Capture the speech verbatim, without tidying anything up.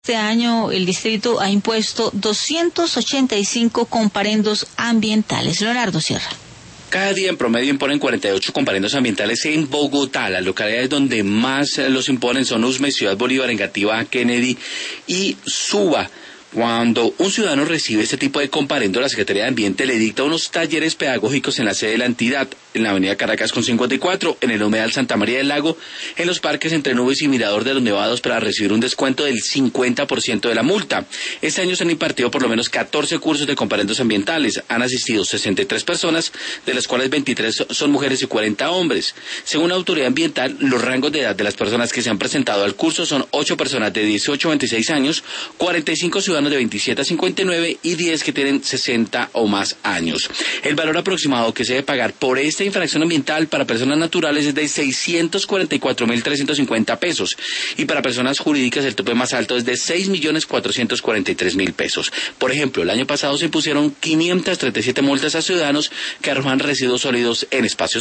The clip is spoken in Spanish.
Este año el distrito ha impuesto doscientos ochenta y cinco comparendos ambientales. Leonardo Sierra. Cada día en promedio imponen cuarenta y ocho comparendos ambientales en Bogotá. Las localidades donde más los imponen son Usme, Ciudad Bolívar, Engativá, Kennedy y Suba. Cuando un ciudadano recibe este tipo de comparendo, la Secretaría de Ambiente le dicta unos talleres pedagógicos en la sede de la entidad, en la avenida Caracas con cincuenta y cuatro, en el humedal Santa María del Lago, en los parques Entre Nubes y Mirador de los Nevados para recibir un descuento del cincuenta por ciento de la multa. Este año se han impartido por lo menos catorce cursos de comparendos ambientales. Han asistido sesenta y tres personas, de las cuales veintitrés son mujeres y cuarenta hombres. Según la autoridad ambiental, los rangos de edad de las personas que se han presentado al curso son ocho personas de dieciocho a veintiséis años, cuarenta y cinco ciudadanos de veintisiete a cincuenta y nueve y diez que tienen sesenta o más años. El valor aproximado que se debe pagar por esta infracción ambiental para personas naturales es de seiscientos cuarenta y cuatro mil trescientos cincuenta pesos y para personas jurídicas el tope más alto es de seis millones cuatrocientos cuarenta y tres mil pesos. Por ejemplo, el año pasado se impusieron quinientas treinta y siete multas a ciudadanos que arrojan residuos sólidos en espacios